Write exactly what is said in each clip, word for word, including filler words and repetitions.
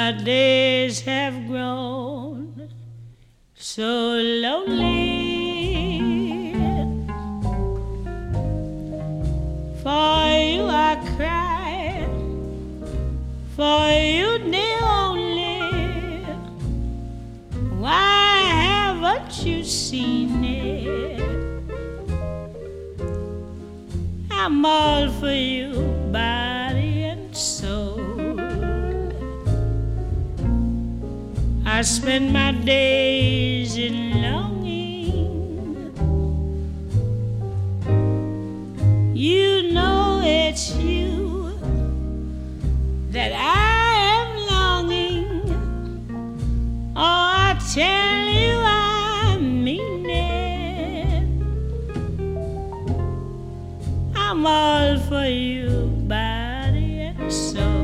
My days have grown so lonely. For you I cry, for you the only. Why haven't you seen it? I'm all for you, body and soul. I spend my days in longing. You know it's you that I am longing. Oh, I tell you I mean it. I'm all for you, body and soul.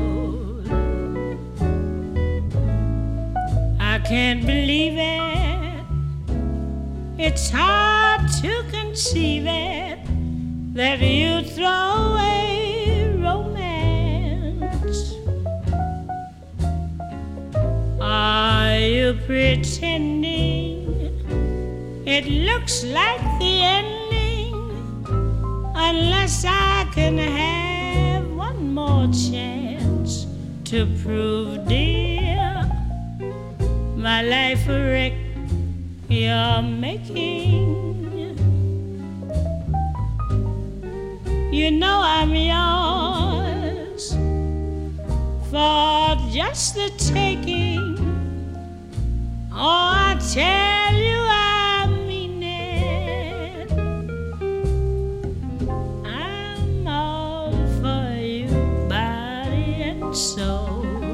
I can't believe it. It's hard to conceive it that you throw away romance. Are you pretending it looks like the ending? Unless I can have one more chance to prove, dear, my life a wreck you're making. You know I'm yours for just the taking. Oh, I tell you I mean it. I'm all for you, body and soul.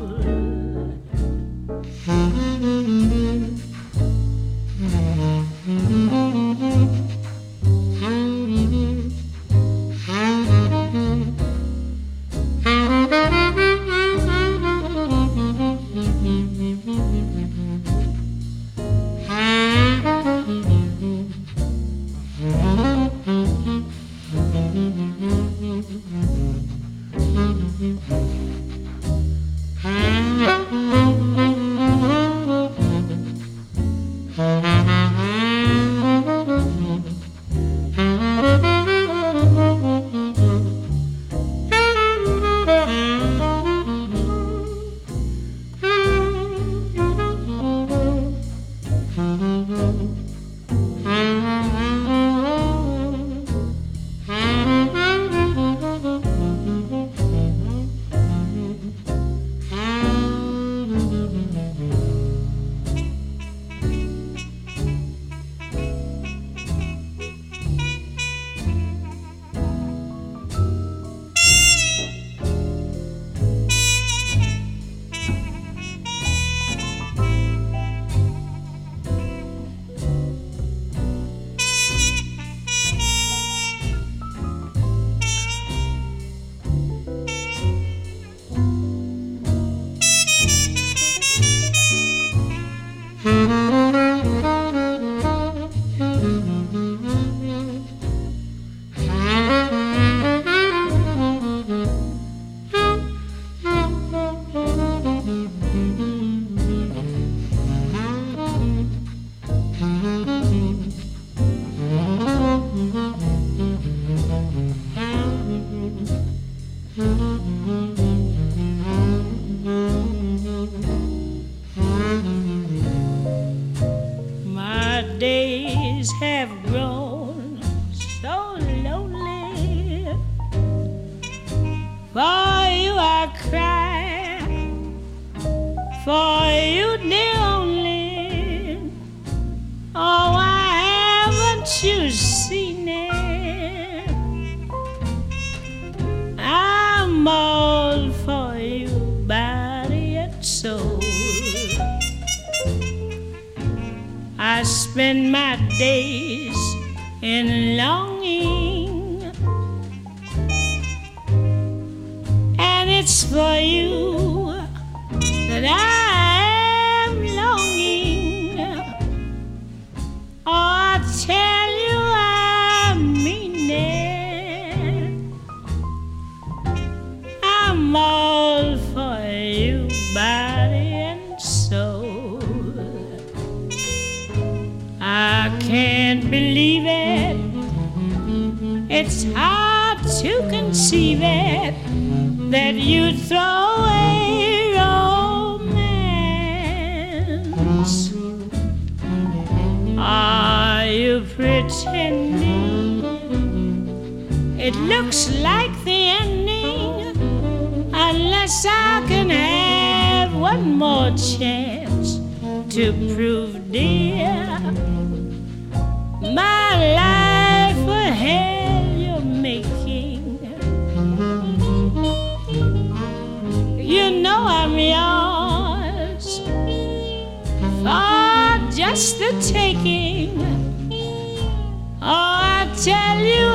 Days have grown so lonely. For you I cry, for you the only. Oh, why haven't you seen it? I'm all for you, body and soul. I spend my days in longing, and it's for you that I am longing. Oh, I tell you I mean it. I'm all for you, body It's hard to conceive it that you'd throw away romance. Are you pretending? It looks like the ending, unless I can have one more chance to prove, dear, my life a hell you're making. You know I'm yours for just the taking. Oh, I tell you